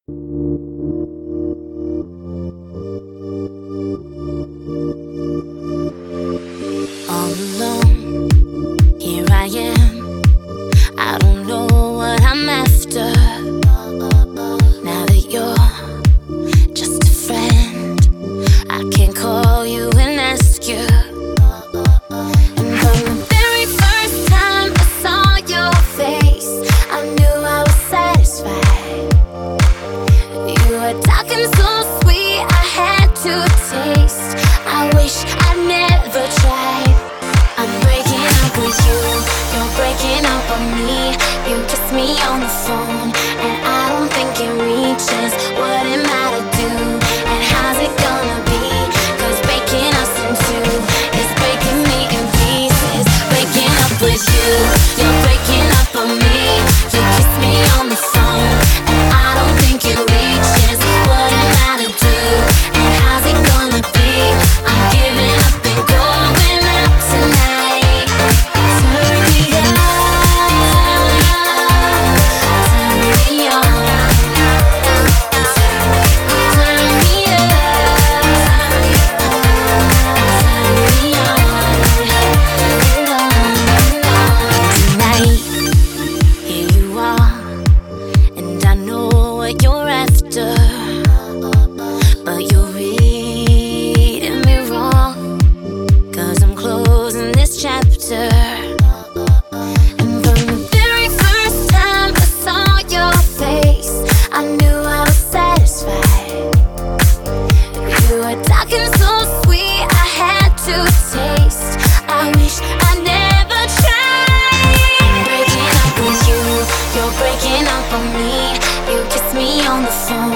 All alone, here I am. I don't know what I'm after. Now that you're just a friend, I can call you and ask you. And from the very first time I saw your face, I knew I was satisfied. You were talking so sweet, I had to taste. I wish I'd never tried. I'm breaking up with you, you're breaking up on me. You kiss me on the phone, and I don't think it reaches. What am I to do, and how's it gonna be? 'Cause breaking us in two is breaking me in pieces. Breaking up with you, you're breaking up on me. You kiss me on the phone, and I don't think it reaches. What am I to do, and how's it gonna be? I'm giving up and going out tonight. Turn me on, turn me on, turn me on, tonight. Here you are, and I know what you're after, but you're reading me wrong. 'Cause I'm closing this chapter. And from the very first time I saw your face, I knew I was satisfied. You were talking so sweet, I had to taste. I wish I never tried. Breaking up with you, you're breaking up on me. You kiss me on the phone,